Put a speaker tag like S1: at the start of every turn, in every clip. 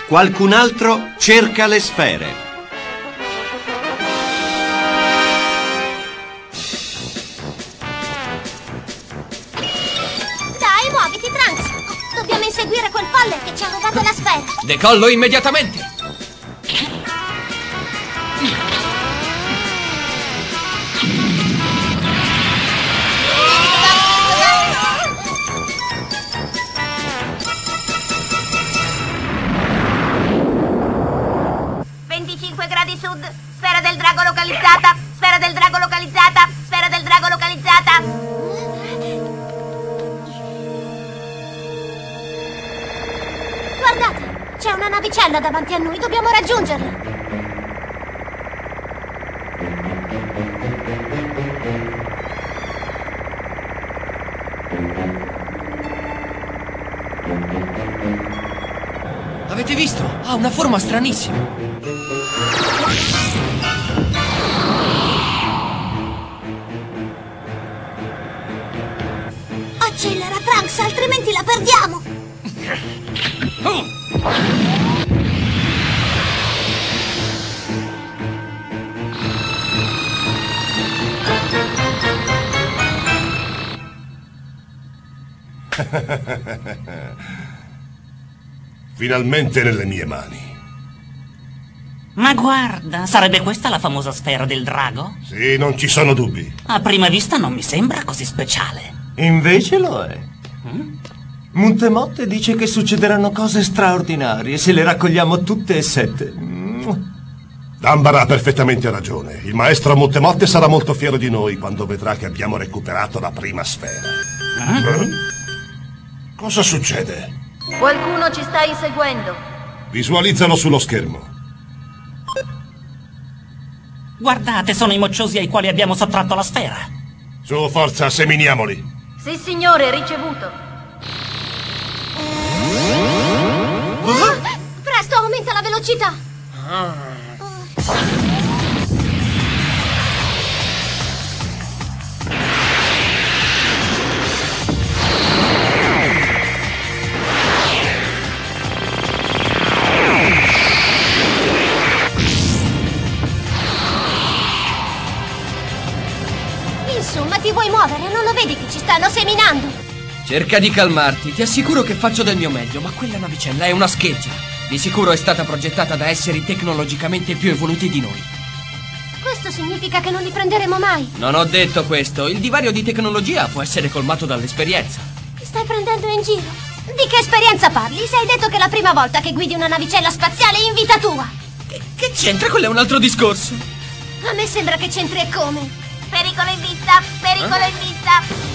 S1: Qualcun altro cerca le sfere.
S2: Dai, muoviti, Trunks! Dobbiamo inseguire quel folle che ci ha rubato la sfera.
S3: Decollo immediatamente!
S2: Sud, sfera del drago localizzata, sfera del drago localizzata, sfera del drago localizzata. Guardate, c'è una navicella davanti a noi, dobbiamo raggiungerla.
S3: Avete visto? Ha una forma stranissima.
S2: Accelera, Trunks, altrimenti la perdiamo!
S4: Finalmente nelle mie mani.
S5: Ma guarda, sarebbe questa la famosa sfera del drago?
S4: Sì, non ci sono dubbi.
S5: A prima vista non mi sembra così speciale.
S6: Invece lo è. Montemotte dice che succederanno cose straordinarie se le raccogliamo tutte e 7.
S4: Dambara ha perfettamente ragione. Il maestro Montemotte sarà molto fiero di noi quando vedrà che abbiamo recuperato la prima sfera. Cosa succede?
S7: Qualcuno ci sta inseguendo.
S4: Visualizzalo sullo schermo.
S5: Guardate, sono i mocciosi ai quali abbiamo sottratto la sfera.
S4: Su, forza, seminiamoli.
S7: Sì, signore, ricevuto.
S2: Presto, aumenta la velocità. Insomma, ti vuoi muovere? Non lo vedi che ci stanno seminando?
S3: Cerca di calmarti, ti assicuro che faccio del mio meglio, ma quella navicella è una scheggia. Di sicuro è stata progettata da esseri tecnologicamente più evoluti di noi.
S2: Questo significa che non li prenderemo mai.
S3: Non ho detto questo, il divario di tecnologia può essere colmato dall'esperienza.
S2: Mi stai prendendo in giro? Di che esperienza parli? Se hai detto che è la prima volta che guidi una navicella spaziale in vita tua.
S3: Che c'entra? Quello è un altro discorso.
S2: A me sembra che c'entri e come. Pericolo in vista, pericolo in vista.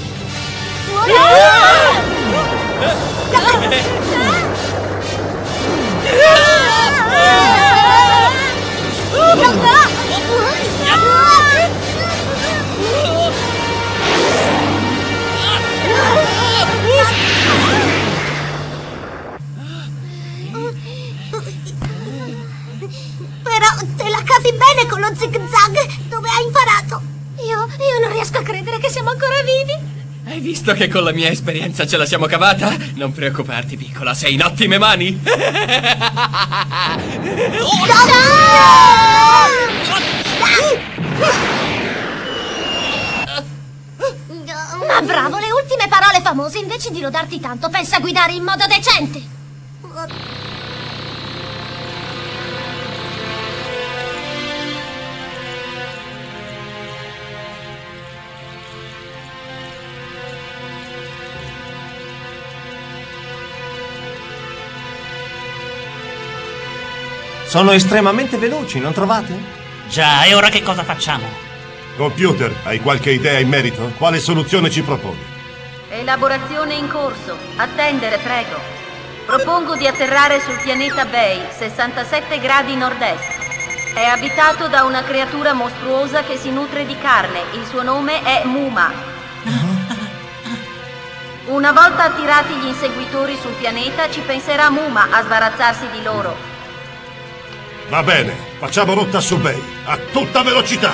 S2: Però te la cavi bene con lo zig-zag. Dove hai imparato? Io non riesco a credere che siamo ancora vivi.
S3: Hai visto che con la mia esperienza ce la siamo cavata? Non preoccuparti, piccola, sei in ottime mani.
S2: Ma bravo, le ultime parole famose, invece di lodarti tanto, pensa a guidare in modo decente.
S6: Sono estremamente veloci, non trovate?
S5: Già, e ora che cosa facciamo?
S4: Computer, hai qualche idea in merito? Quale soluzione ci proponi?
S7: Elaborazione in corso. Attendere, prego. Propongo di atterrare sul pianeta Bay, 67 gradi nord-est. È abitato da una creatura mostruosa che si nutre di carne. Il suo nome è Muma. Una volta attirati gli inseguitori sul pianeta, ci penserà Muma a sbarazzarsi di loro.
S4: Va bene, facciamo rotta su Bay, a tutta velocità!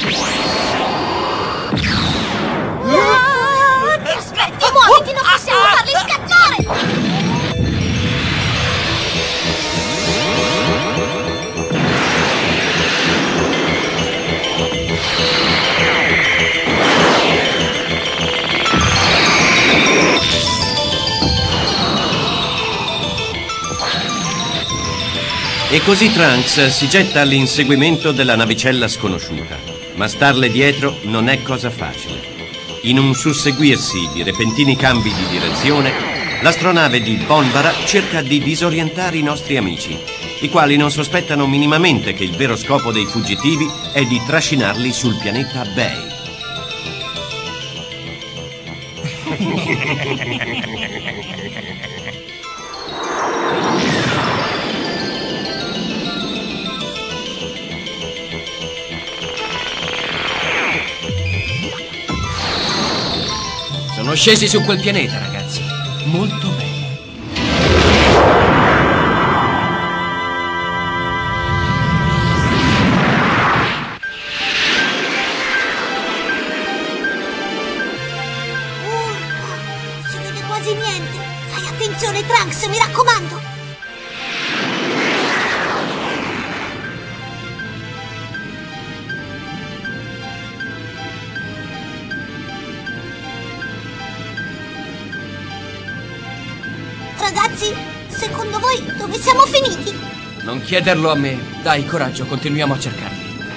S2: Ti aspetti, muoviti, non possiamo farli scattare!
S1: E così Trunks si getta all'inseguimento della navicella sconosciuta. Ma starle dietro non è cosa facile. In un susseguirsi di repentini cambi di direzione, l'astronave di Bonbara cerca di disorientare i nostri amici, i quali non sospettano minimamente che il vero scopo dei fuggitivi è di trascinarli sul pianeta Bay.
S3: Sono scesi su quel pianeta, ragazzi. Molto bene.
S2: Non si vede quasi niente. Fai attenzione, Trunks, mi raccomando. Ragazzi, secondo voi dove siamo finiti?
S3: Non chiederlo a me. Dai, coraggio, continuiamo a cercarli.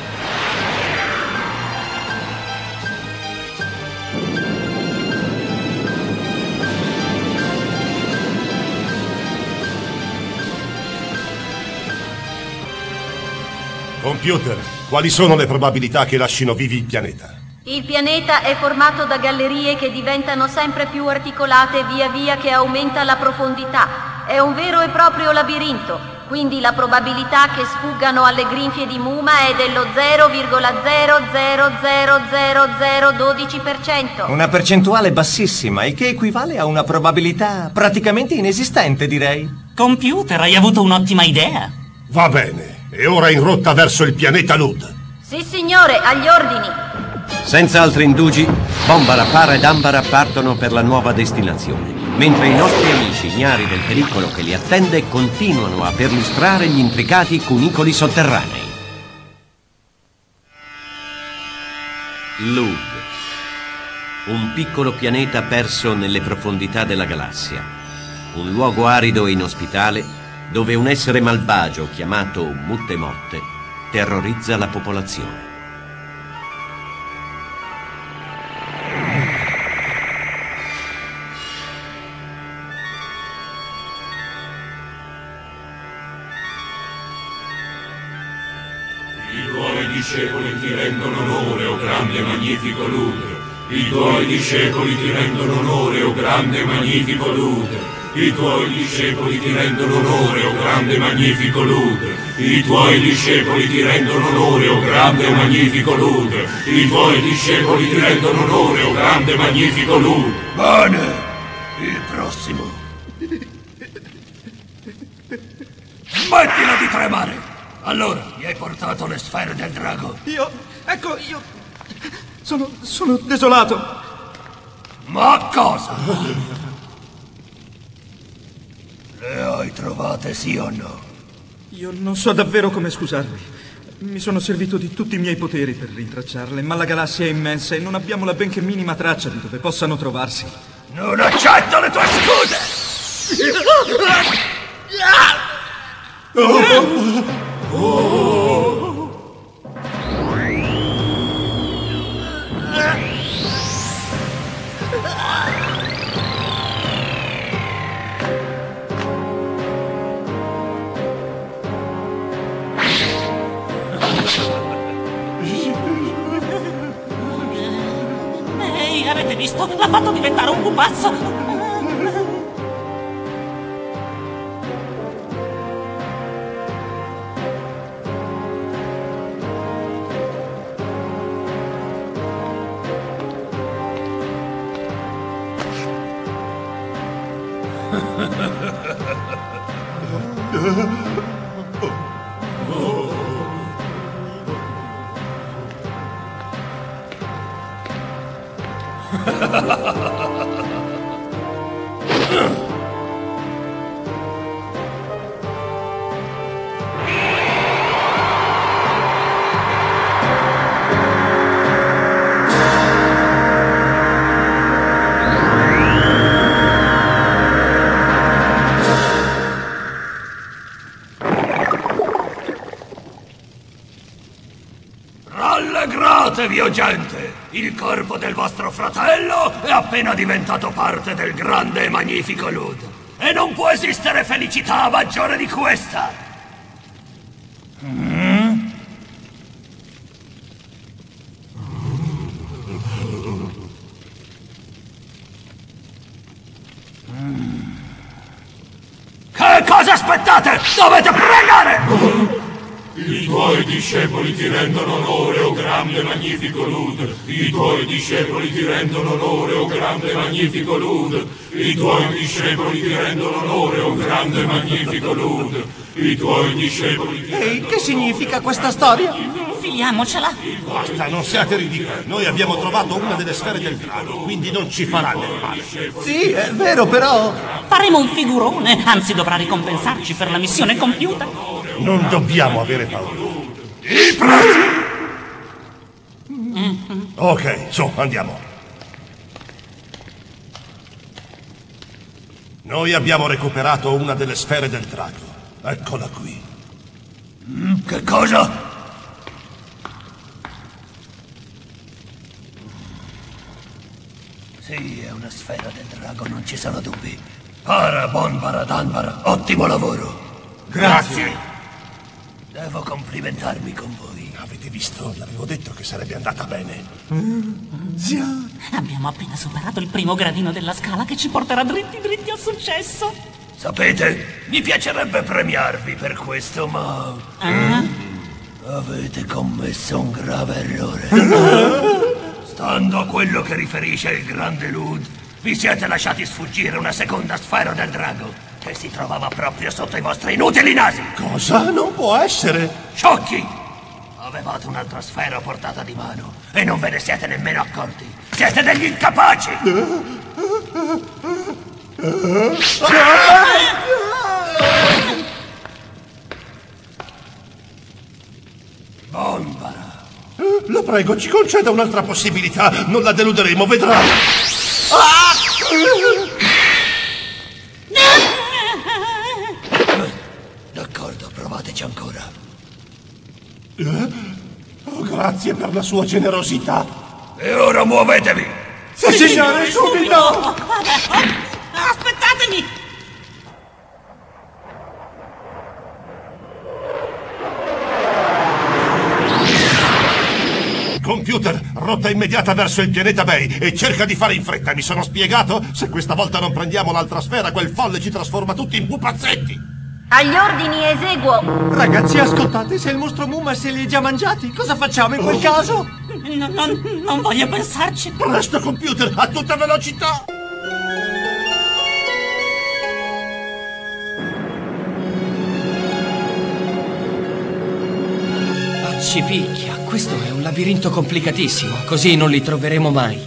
S4: Computer, quali sono le probabilità che lascino vivi il pianeta?
S7: Il pianeta è formato da gallerie che diventano sempre più articolate via via che aumenta la profondità. È un vero e proprio labirinto, quindi la probabilità che sfuggano alle grinfie di Muma è dello 0,0000012%.
S6: Una percentuale bassissima, il che equivale a una probabilità praticamente inesistente, direi.
S5: Computer, hai avuto un'ottima idea.
S4: Va bene, e ora in rotta verso il pianeta Lud.
S7: Sì, signore, agli ordini.
S1: Senza altri indugi, Bonbara, Para ed Ambara partono per la nuova destinazione, mentre i nostri amici, ignari del pericolo che li attende, continuano a perlustrare gli intricati cunicoli sotterranei. Lud, un piccolo pianeta perso nelle profondità della galassia, un luogo arido e inospitale dove un essere malvagio chiamato Muttemotte terrorizza la popolazione.
S8: I tuoi discepoli ti rendono onore, o grande e magnifico Lud. I tuoi discepoli ti rendono onore, o grande e magnifico Lud. I tuoi discepoli ti rendono onore, o grande e magnifico Lud. I tuoi discepoli ti rendono onore, o grande e magnifico Lud. I tuoi discepoli ti rendono onore, o grande e magnifico Lud.
S9: Bene, il prossimo. Smettila di tremare! Allora, mi hai portato le sfere del drago?
S10: Io sono desolato.
S9: Ma cosa? Le hai trovate, sì o no?
S10: Io non so davvero come scusarmi. Mi sono servito di tutti i miei poteri per rintracciarle, ma la galassia è immensa e non abbiamo la benché minima traccia di dove possano trovarsi.
S9: Non accetto le tue scuse!
S5: Ehi, avete visto? L'ha fatto diventare un pupazzo!
S9: Preparatevi, o gente! Il corpo del vostro fratello è appena diventato parte del grande e magnifico Lud. E non può esistere felicità maggiore di questa! Che cosa aspettate? Dovete pregare!
S8: I tuoi discepoli ti rendono onore, o grande e magnifico Lud. I tuoi discepoli ti rendono onore, o grande e magnifico Lud. I tuoi discepoli ti rendono onore, o grande e magnifico Lud. I tuoi discepoli ti rendono onore.
S6: Che significa questa storia?
S5: Filiamocela.
S4: Basta, non siate ridicoli. Noi abbiamo trovato una delle sfere del drago, quindi non ci farà del male.
S6: Sì, è vero, però...
S5: Faremo un figurone, anzi dovrà ricompensarci per la missione compiuta.
S4: Non dobbiamo avere paura. Ok, su, andiamo. Noi abbiamo recuperato una delle sfere del drago. Eccola qui.
S9: Che cosa? Sì, è una sfera del drago, non ci sono dubbi. Para, Bonbara, Danbara, ottimo lavoro.
S4: Grazie.
S9: Devo complimentarmi con voi.
S4: Avete visto? L'avevo detto che sarebbe andata bene.
S5: Abbiamo appena superato il primo gradino della scala che ci porterà dritti dritti al successo.
S9: Sapete, mi piacerebbe premiarvi per questo, ma... Avete commesso un grave errore. Stando a quello che riferisce il grande Lud, vi siete lasciati sfuggire una seconda sfera del drago, che si trovava proprio sotto i vostri inutili nasi.
S4: Cosa? Non può essere.
S9: Sciocchi! Avevate un'altra sfera a portata di mano e non ve ne siete nemmeno accorti. Siete degli incapaci! Bonbara.
S4: La prego, ci conceda un'altra possibilità. Non la deluderemo, vedrà.
S9: D'accordo, provateci ancora.
S4: Oh, grazie per la sua generosità.
S9: E ora muovetevi!
S6: Sì, signore, subito!
S5: Aspettatemi!
S4: Computer, rotta immediata verso il pianeta Bay e cerca di fare in fretta. Mi sono spiegato? Se questa volta non prendiamo l'altra sfera, quel folle ci trasforma tutti in pupazzetti.
S7: Agli ordini eseguo.
S6: Ragazzi, ascoltate, se il mostro Muma se li è già mangiati, cosa facciamo in quel caso?
S5: Non voglio pensarci.
S4: Presto, computer, a tutta velocità!
S3: Ci picchia, questo è un labirinto complicatissimo, così non li troveremo mai.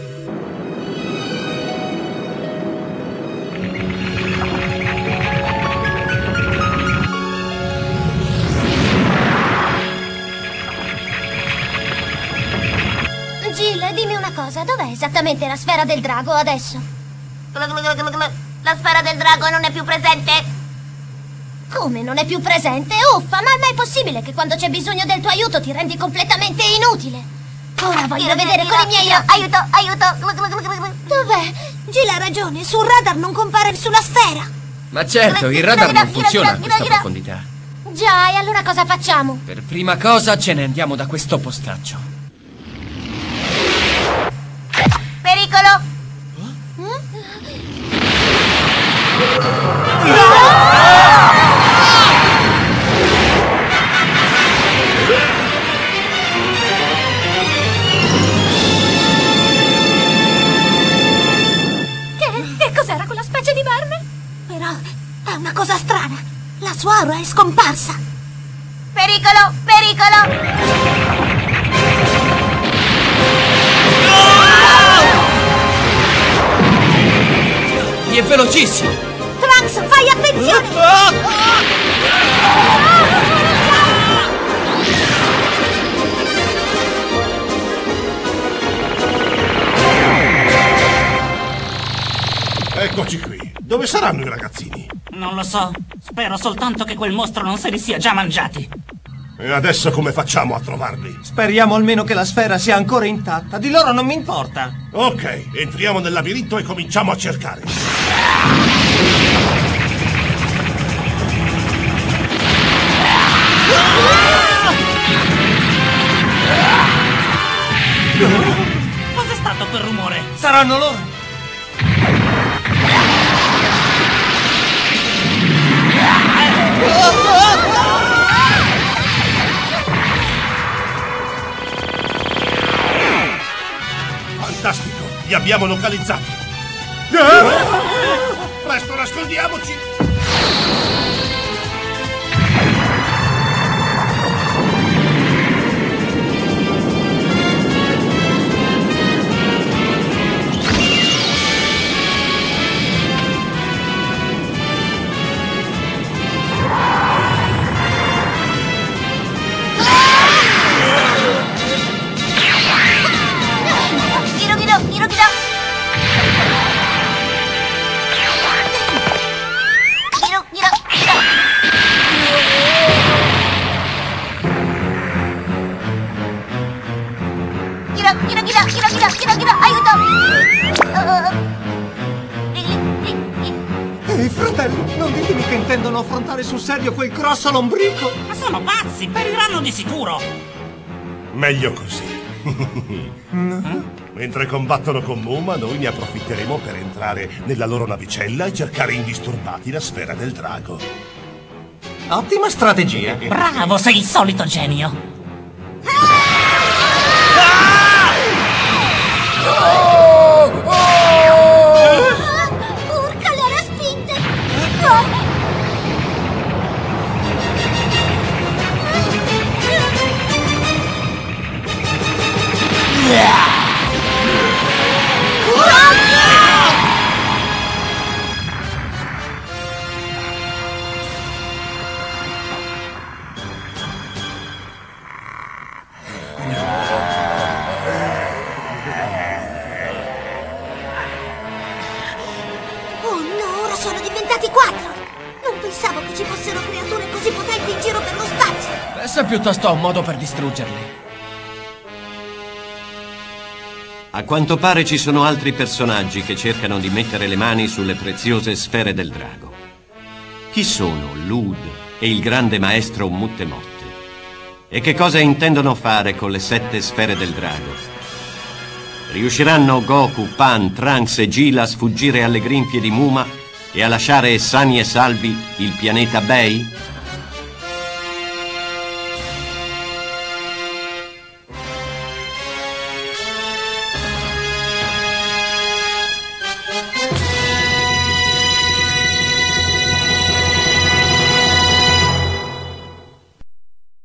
S2: Jill, dimmi una cosa, dov'è esattamente la sfera del drago adesso?
S11: La sfera del drago non è più presente.
S2: Come non è più presente? Uffa, ma è mai possibile che quando c'è bisogno del tuo aiuto ti rendi completamente inutile? Ora voglio vedere con i miei occhi.
S11: Aiuto!
S2: Dov'è? Jill ha ragione, sul radar non compare sulla sfera.
S3: Ma certo, il radar non funziona a questa profondità.
S2: Già, e allora cosa facciamo?
S3: Per prima cosa ce ne andiamo da questo postaccio.
S11: Pericolo!
S2: Che cos'era quella specie di verme? Però è una cosa strana. La sua aura è scomparsa.
S11: Pericolo! Pericolo!
S3: È velocissimo!
S2: Trunks, fai attenzione!
S4: Eccoci qui. Dove saranno i ragazzini?
S5: Non lo so. Spero soltanto che quel mostro non se li sia già mangiati.
S4: E adesso come facciamo a trovarli?
S6: Speriamo almeno che la sfera sia ancora intatta. Di loro non mi importa.
S4: Ok, entriamo nel labirinto e cominciamo a cercare.
S5: Cos'è stato quel rumore?
S3: Saranno loro!
S4: Fantastico, li abbiamo localizzati. Presto, nascondiamoci.
S6: Ehi, fratello, non ditemi che intendono affrontare sul serio quel grosso lombrico.
S5: Ma sono pazzi, periranno di sicuro.
S4: Meglio così. Mentre combattono con Muma, noi ne approfitteremo per entrare nella loro navicella e cercare indisturbati la sfera del drago.
S6: Ottima strategia.
S5: Bravo, sei il solito genio.
S2: Urca, le ha respinte! Oh no, ora sono diventati 4! Non pensavo che ci fossero creature così potenti in giro per lo spazio!
S3: Pensa piuttosto a un modo per distruggerli.
S1: A quanto pare ci sono altri personaggi che cercano di mettere le mani sulle preziose sfere del drago. Chi sono Lud e il grande maestro Muttemotte? E che cosa intendono fare con le 7 sfere del drago? Riusciranno Goku, Pan, Trunks e Gila a sfuggire alle grinfie di Muma e a lasciare sani e salvi il pianeta Bay?